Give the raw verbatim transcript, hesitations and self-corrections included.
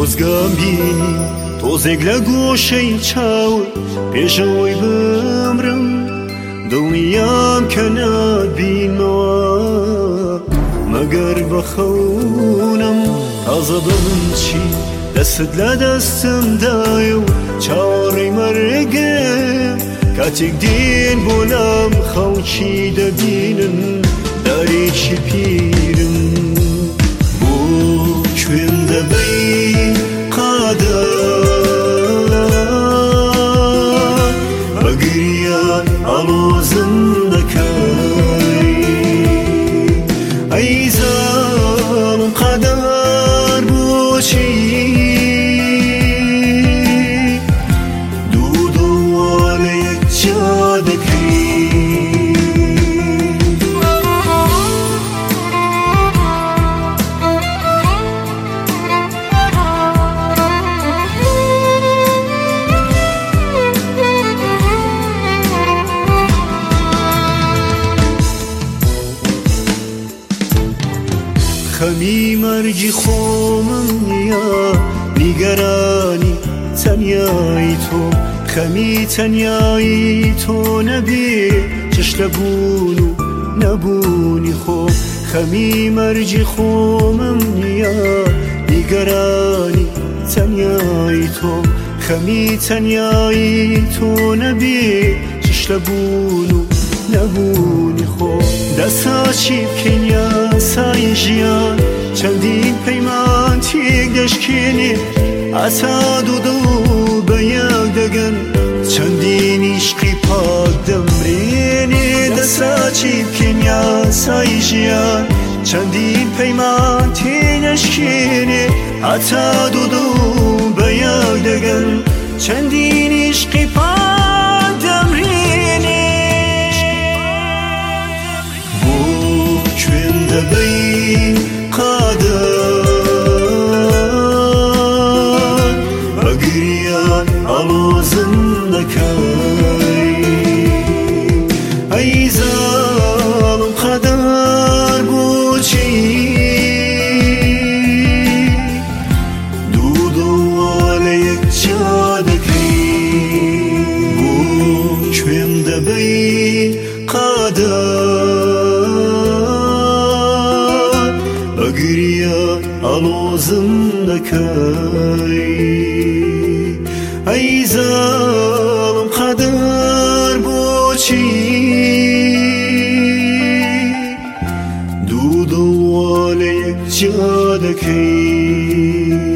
خۆزگام بینی تۆزێک لە گۆشەی چاوت پێشەوەی بمرم دڵنیام کە نابینمەوە مەگەر بە خەونم تازە بە من چی دەستت لە دەستمدایە و چاوەڕێی مەرگم کاتێک دێن بۆ لام خەڵکی دەبینن دارێکی پیرم بۆ کوێم دەبەی قادر بە گریان ئەڵۆزم دەکەی ئەی زاڵم قادر بۆچی دوو دڵوا لە یەکجا دەکەی خەمی مەرجی خۆمم نییە نیگەرانی تەنیایی تۆ خەمی تەنیایی تۆ نەبێ چش لەبوون و نەبوونی خۆ خەمی مەرجی خۆمم نییە نیگەرانی تەنیایی تۆ خەمی تەنیایی تۆ نەبێ چش لەبوون و نەبوونی خۆ دەسا چی بکەین یاسای ژیان چەندین پەیمان تێک دەشکێنێ ئاسا دوو دڵ بە یەک دەگەن چەندین عیشقی پاک دەمرێنێ دەسا چی بکەین یاسای ژیان چەندین پەیمان تێک دەشکێنێ ئاسا دوو دڵ بە یەک دەگەن چەندین عیشقی پاک دەمرێنێ کوێم دەبەی قادر بە گریان ئەڵۆزم دەکەی ئەی زاڵم قادر بۆچی دوو دڵوا لە یەکجا دەکەی بۆ کوێم دەبەی قادر بەگریان ئەڵۆزم دەکەی ئەی زاڵم قادر بۆچی دوو دڵوا لە یەکجا دەکەی